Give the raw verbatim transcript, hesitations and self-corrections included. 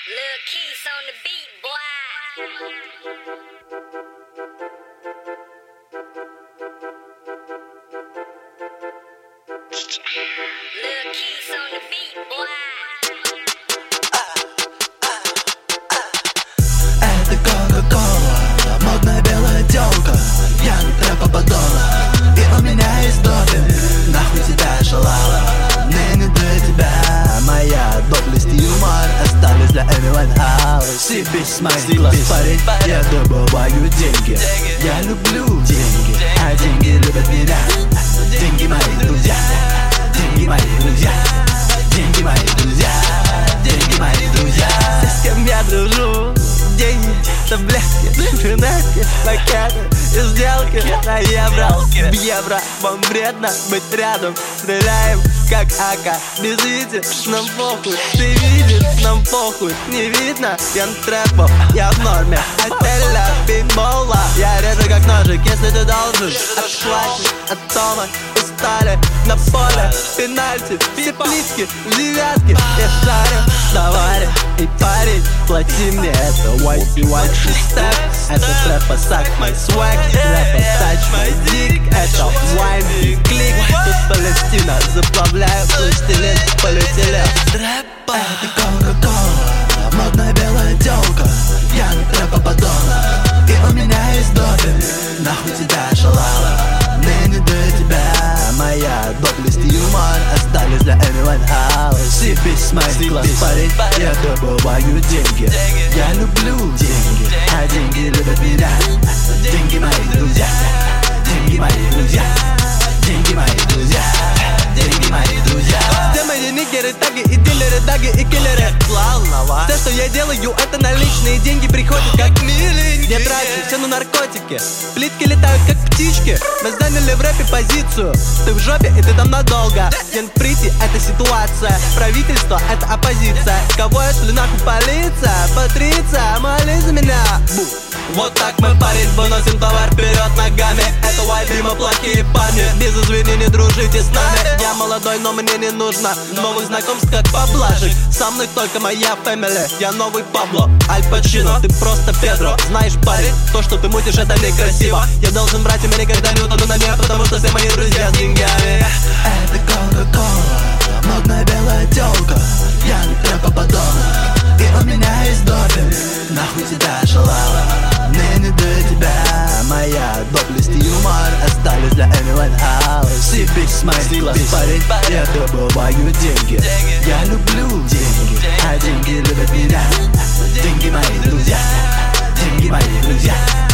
Lil' Keys on the beat, boy. Lil' Keys on the beat, boy. Это Кока-Кола, модная белая тёлка. Я на трэпа подола, и у меня есть допинг. Нахуй тебя шалала, мне не до тебя. Моя доблесть и юмор остались для Эми Вайнхаус. Себе с моих глаз, парень, я добываю деньги. Я люблю деньги, а деньги любят меня. Деньги мои друзья, деньги мои друзья, деньги мои друзья, деньги мои друзья. Все, с кем я дружу, деньги, таблетки, шинетки, пакеты и сделки на евро, в евро. Вам вредно быть рядом, стреляем как АК, без визит, нам похуй. Ты видишь, нам похуй, не видно, я трэпов, я в норме. Отеля, пинбола, я режу как ножик, если ты должен. Отхватишь от Тома и стали на поле, пенальти, все плитки, девятки. Я шарю, товарищ и парень, плати мне это whitey whitey step. Это трэпа сак, мой свэг, трэпа тач, мой дик. Это вайн и клик, тут Палестина, заплавляю пластилин, полетели. Трэпа, это Кока-Кола, модная белая тёлка. Я на трэпа подола, и у меня есть допинг. Нахуй тебя шалала, мне не до тебя. Моя доблесть и юмор остались для Эми Вайнхаус. Себе с моих глаз, парень, я добываю деньги. Я люблю деньги, а деньги любят меня. Деньги мои друзья, деньги мои друзья, деньги мои друзья, деньги мои друзья. Все мои нигеры, таги и дилеры, даги и киллеры. Все, что я делаю, это наличные деньги приходят как миленькие. Я трачу все на наркотики, плитки летают как птички. Мы заняли в рэпе позицию, ты в жопе и ты там надолго. Генприти — это ситуация, правительство — это оппозиция. Кого я шли нахуй полиция? Патриция, молись за меня. Бу. Вот так мы, парень, выносим товар вперед ногами. Это вайби, мы плохие парни, без извинений дружите с нами. Я молодой, но мне не нужно новых знакомств, как поблажек. Со мной только моя фэмили, я новый Пабло, Аль Пачино, ты просто Педро. Знаешь, парень, то, что ты мутишь, это некрасиво. Я должен брать, и меня никогда не утону на дне, потому что все мои друзья с деньгами. Это Кока-Кола, модная белая тёлка. Я на трэпа подола, и у меня есть допинг. Нахуй тебя шалала, мне не до тебя. Моя доблесть и юмор остались для Эми Вайнхаус. Себе с моих глаз, парень, я добываю деньги. Я люблю деньги, а деньги любят меня. Деньги мои друзья, деньги мои друзья.